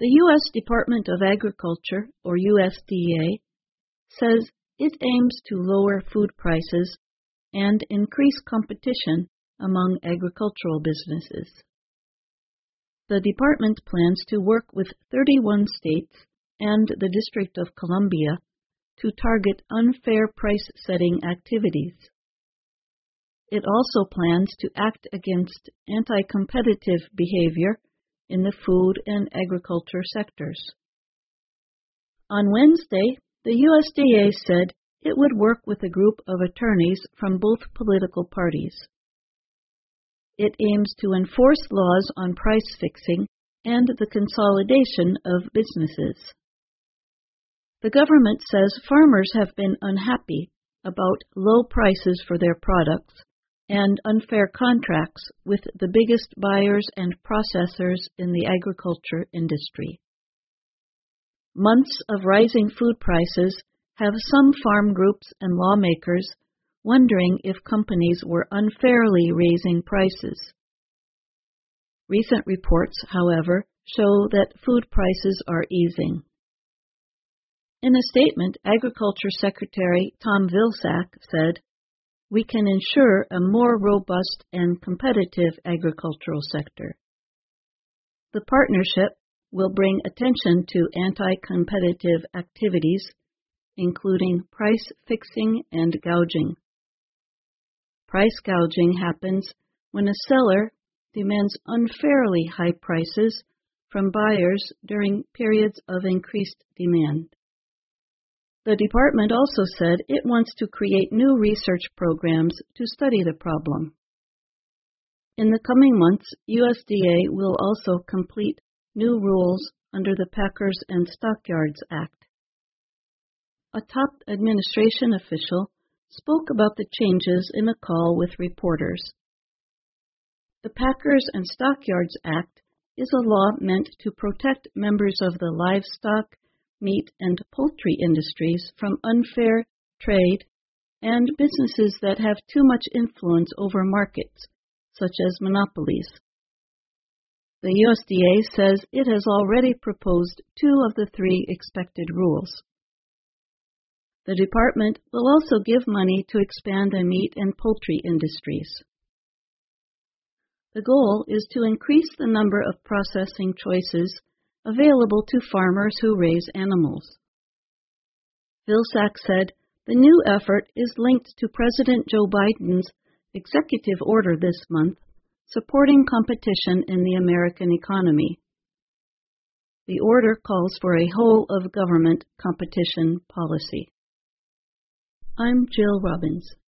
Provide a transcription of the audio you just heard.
The U.S. Department of Agriculture, or USDA, says it aims to lower food prices and increase competition among agricultural businesses. The department plans to work with 31 states and the District of Columbia to target unfair price-setting activities. It also plans to act against anti-competitive behavior in the food and agriculture sectors. On Wednesday, the USDA said it would work with a group of attorneys from both political parties. It aims to enforce laws on price fixing and the consolidation of businesses. The government says farmers have been unhappy about low prices for their products and unfair contracts with the biggest buyers and processors in the agriculture industry. Months of rising food prices have some farm groups and lawmakers wondering if companies were unfairly raising prices. Recent reports, however, show that food prices are easing. In a statement, Agriculture Secretary Tom Vilsack said, "We can ensure a more robust and competitive agricultural sector. The partnership will bring attention to anti-competitive activities, including price fixing and gouging. Price gouging happens when a seller demands unfairly high prices from buyers during periods of increased demand." The department also said it wants to create new research programs to study the problem. In the coming months, USDA will also complete new rules under the Packers and Stockyards Act. A top administration official spoke about the changes in a call with reporters. The Packers and Stockyards Act is a law meant to protect members of the livestock, meat, and poultry industries from unfair trade and businesses that have too much influence over markets, such as monopolies. The USDA says it has already proposed 2 of the 3 expected rules. The department will also give money to expand the meat and poultry industries. The goal is to increase the number of processing choices available to farmers who raise animals. Vilsack said the new effort is linked to President Joe Biden's executive order this month supporting competition in the American economy. The order calls for a whole-of-government competition policy. I'm Jill Robbins.